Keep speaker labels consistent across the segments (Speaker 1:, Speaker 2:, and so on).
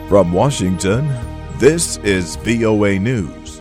Speaker 1: From Washington, this is VOA News.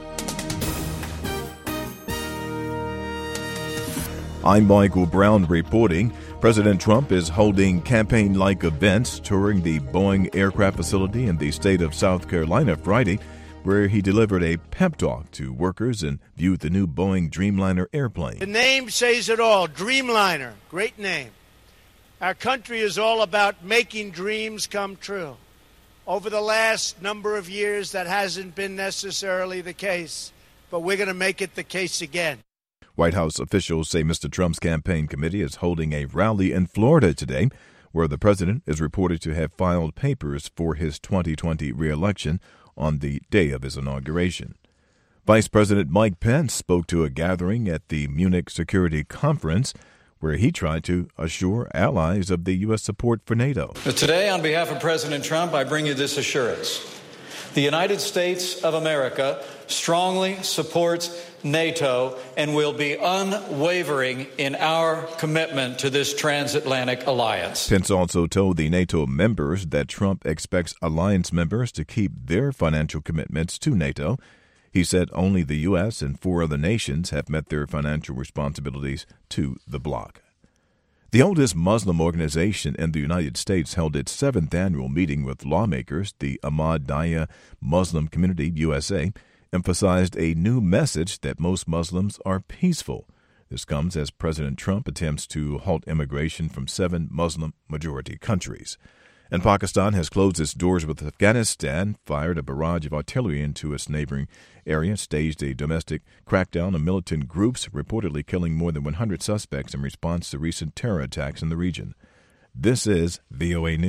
Speaker 1: I'm Michael Brown reporting. President Trump is holding campaign-like events touring the Boeing aircraft facility in the state of South Carolina Friday, where he delivered a pep talk to workers and viewed the new Boeing Dreamliner airplane.
Speaker 2: The name says it all, Dreamliner, great name. Our country is all about making dreams come true. Over the last number of years, that hasn't been necessarily the case, but we're going to make it the case again.
Speaker 1: White House officials say Mr. Trump's campaign committee is holding a rally in Florida today, where the president is reported to have filed papers for his 2020 reelection on the day of his inauguration. Vice President Mike Pence spoke to a gathering at the Munich Security Conference, where he tried to assure allies of the U.S. support for NATO.
Speaker 3: Today, on behalf of President Trump, I bring you this assurance. The United States of America strongly supports NATO and will be unwavering in our commitment to this transatlantic alliance.
Speaker 1: Pence also told the NATO members that Trump expects alliance members to keep their financial commitments to NATO. He said only the U.S. and 4 other nations have met their financial responsibilities to the bloc. The oldest Muslim organization in the United States held its 7th annual meeting with lawmakers. The Ahmadiyya Muslim Community USA emphasized a new message that most Muslims are peaceful. This comes as President Trump attempts to halt immigration from 7 Muslim-majority countries. And Pakistan has closed its doors with Afghanistan, fired a barrage of artillery into its neighboring area, staged a domestic crackdown on militant groups, reportedly killing more than 100 suspects in response to recent terror attacks in the region. This is VOA News.